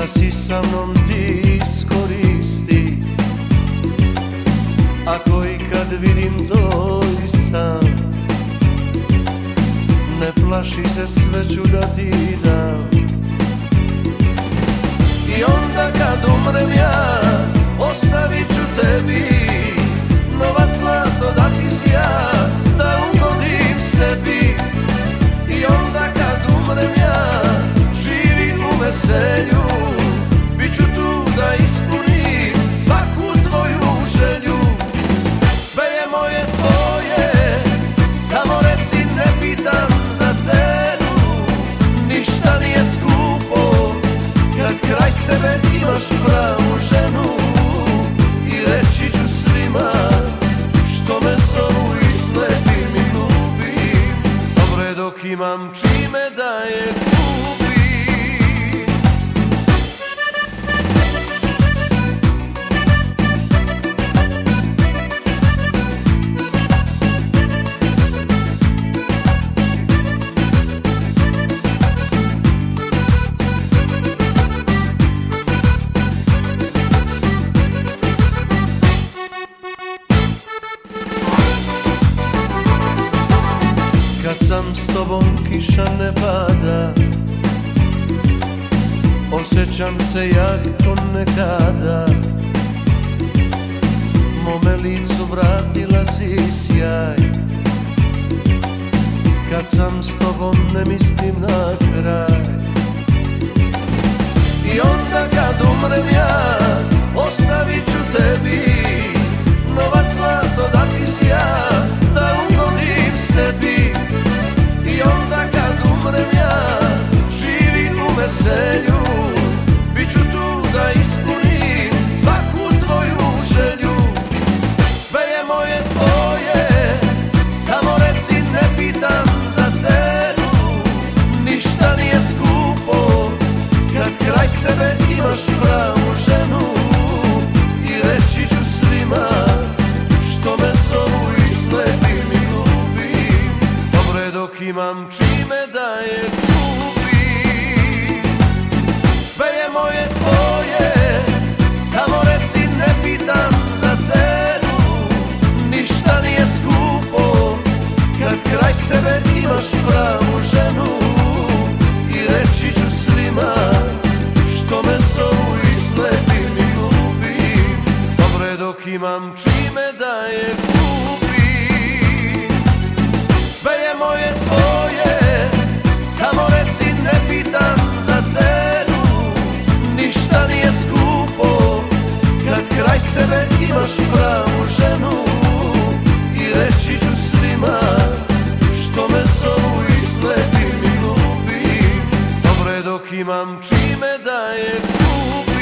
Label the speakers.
Speaker 1: da si sa mnom ti iskoristi. Ako i kad vidim tvoj san, ne plaši se, sve ću da ti dam. I onda kad umrem ja, ostavit ću tebi novac zlato da ti si ja, da ugodim sebi. I onda kad umrem ja, živim u veselju, bit ću tu da ispunim svaku tvoju želju. Sve je moje tvoje, samo reci, ne pitam za cenu. Ništa nije skupo kad kraj sebe imaš pravu ženu. I reći ću svima što me zovu i slepim i glupim, dobro je dok imam čime da je kupim. Kad sam s tobom kiša ne pada, osjećam se jako nekada. Mome licu vratila si sjaj. Kad sam s tobom ne mislim na kraj. I onda kad umrem ja, ostavit ću tebi novac zlato da ti si ja, da ugodim sebi. I onda kad umrem ja, živim u veselju, bit ću tu da ispunim svaku tvoju želju. Sve je moje tvoje, samo reci, ne pitam za cenu. Ništa nije skupo kad kraj sebe imaš pravu ženu. I reći ću svima što me zovu i slepim i glupim, dobro je dok imam čime da je kupim. Sve je moje tvoje, samo reci, ne pitam za cenu. Ništa nije skupo kad kraj sebe imaš pravu ženu. I reći ću svima što me zovu i slepim i glupim, dobro je dok imam čime da je kupim. Sve je moje tvoje, samo reci, ne pitam za cenu. Ništa nije skupo kad kraj sebe imaš pravu ženu. I reći ću svima što me zovu i slepim i glupim, dobro je dok imam čime da je kupim.